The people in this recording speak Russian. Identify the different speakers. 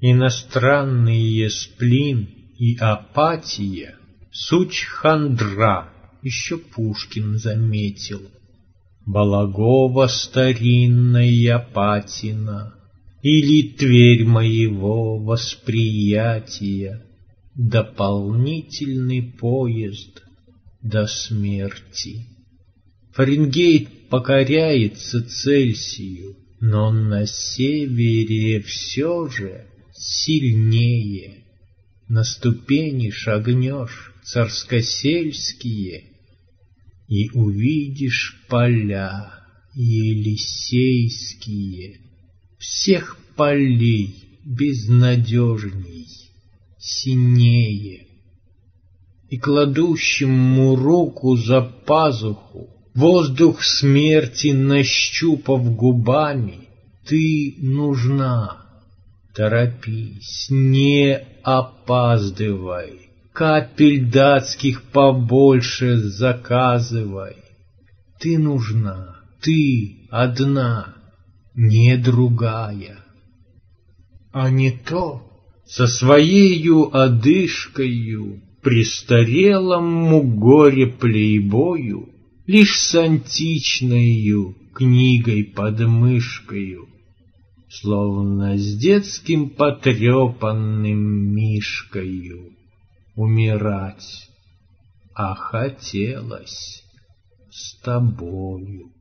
Speaker 1: Иностранные сплин и апатия — суть хандра, еще Пушкин заметил. Балагова старинная патина или Тверь моего восприятия — дополнительный поезд до смерти. Фаренгейт покоряется Цельсию, но на севере все же сильнее. На ступени шагнешь царскосельские и увидишь поля елисейские. Всех полей безнадежней, синее. И кладущему руку за пазуху, воздух смерти нащупав губами, ты нужна. Торопись, не опаздывай, капель датских побольше заказывай. Ты нужна, ты одна, не другая. А не то со своею одышкою престарелому горе-плейбою лишь с античною книгой под мышкою, словно с детским потрепанным мишкою, умирать, а хотелось с тобою.